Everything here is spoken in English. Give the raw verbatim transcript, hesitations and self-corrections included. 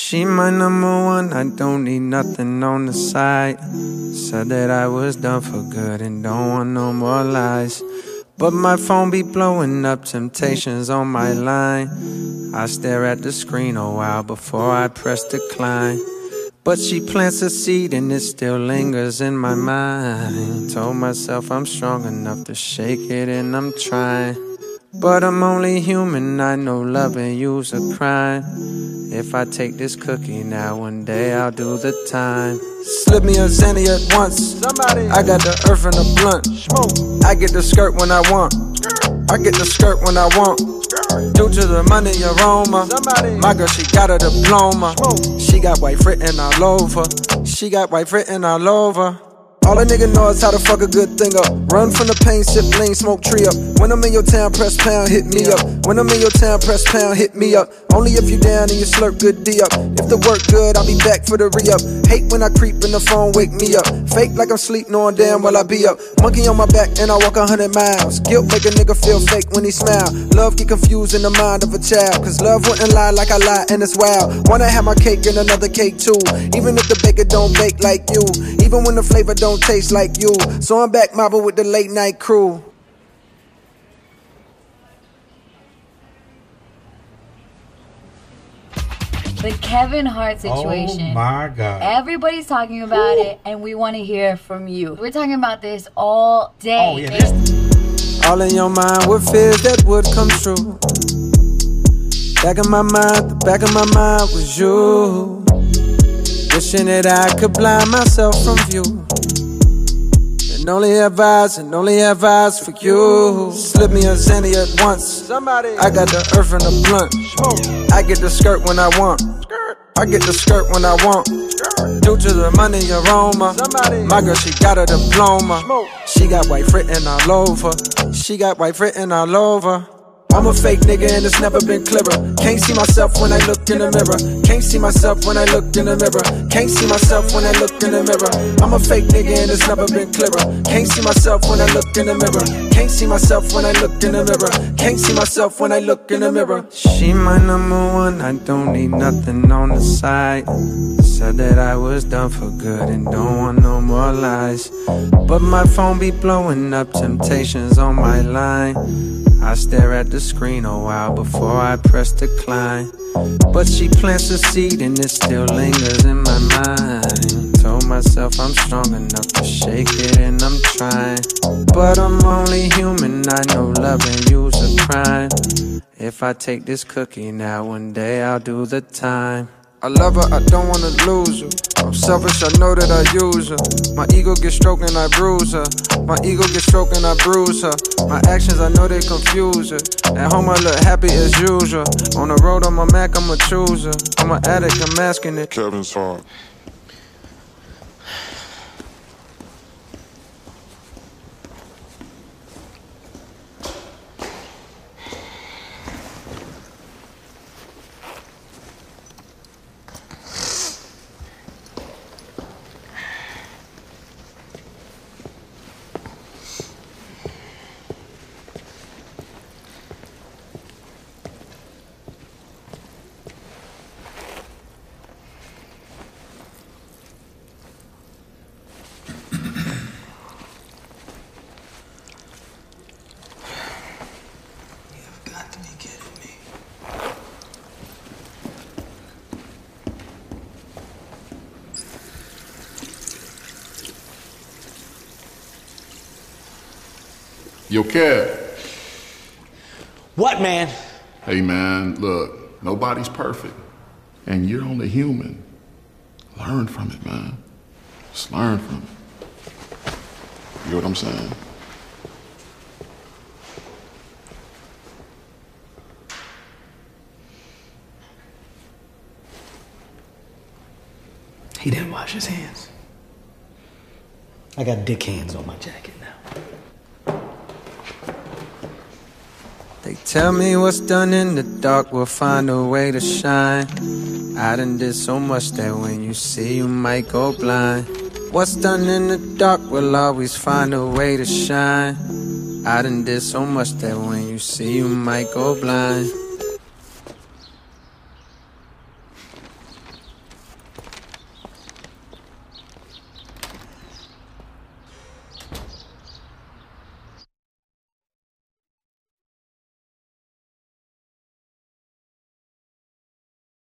She my number one, I don't need nothing on the side. Said that I was done for good and don't want no more lies. But my phone be blowing up, temptations on my line. I stare at the screen a while before I press decline. But she plants a seed and it still lingers in my mind. Told myself I'm strong enough to shake it and I'm trying. But I'm only human, I know loving you's a crime. If I take this cookie now, one day I'll do the time. Slip me a Xanny at once. Somebody. I got the earth and the blunt. Smoke. I get the skirt when I want. I get the skirt when I want. Due to the money aroma. Somebody. My girl, she got a diploma. Smoke. She got white written all over. She got white written all over. All a nigga know is how to fuck a good thing up. Run from the pain, sip lean, smoke tree up. When I'm in your town, press pound, hit me up. When I'm in your town, press pound, hit me up. Only if you down and you slurp good D up. If the work good, I'll be back for the re-up. Hate when I creep in the phone, wake me up. Fake like I'm sleep, knowing damn well I be up. Monkey on my back and I walk a hundred miles. Guilt make a nigga feel fake when he smile. Love get confused in the mind of a child. Cause love wouldn't lie like I lie and it's wild. Wanna have my cake and another cake too. Even if the baker don't bake like you. Even when the flavor don't taste like you. So I'm back mobbing with the late night crew. The Kevin Hart situation. Oh my God. Everybody's talking about Ooh. it, and we want to hear from you. We're talking about this all day. Oh, yeah, this all in your mind with fears that would come true. Back in my mind, the back of my mind was you. Wishing that I could blind myself from view. And only have eyes, and only have eyes for you. Slip me a Xanny at once. Somebody. I got the earth and the blunt. Smoke. I get the skirt when I want. I get the skirt when I want. Due to the money aroma. Somebody. My girl, she got a diploma. Smoke. She got white written all over. She got white written all over. I'm a fake nigga and it's never been clearer. Can't see myself when I look in the mirror. Can't see myself when I look in the mirror. Can't see myself when I look in the mirror. I'm a fake nigga and it's never been clearer. Can't see myself when I look in the mirror. Can't see myself when I look in the mirror. Can't see myself when I look in the mirror. She my number one, I don't need nothing on the side. Said that I was done for good and don't want no more lies. But my phone be blowing up, temptations on my line. I stare at the screen a while before I press decline. But she plants a seed and it still lingers in my mind. Told myself I'm strong enough to shake it and I'm trying. But I'm only human, I know loving you's a crime. If I take this cookie now, one day I'll do the time. I love her, I don't wanna lose her. I'm selfish, I know that I use her. My ego gets stroked and I bruise her. My ego gets stroked and I bruise her. My actions, I know they confuse her. At home, I look happy as usual. On the road, I'm a Mac, I'm a chooser. I'm an addict, I'm masking it. Kevin's Hart. Yo, Kev. What, man? Hey, man, look, nobody's perfect. And you're only human. Learn from it, man. Just learn from it. You know what I'm saying? He didn't wash his hands. I got dick hands on my jacket now. They tell me what's done in the dark will find a way to shine. I done did so much that when you see you might go blind. What's done in the dark will always find a way to shine. I done did so much that when you see you might go blind.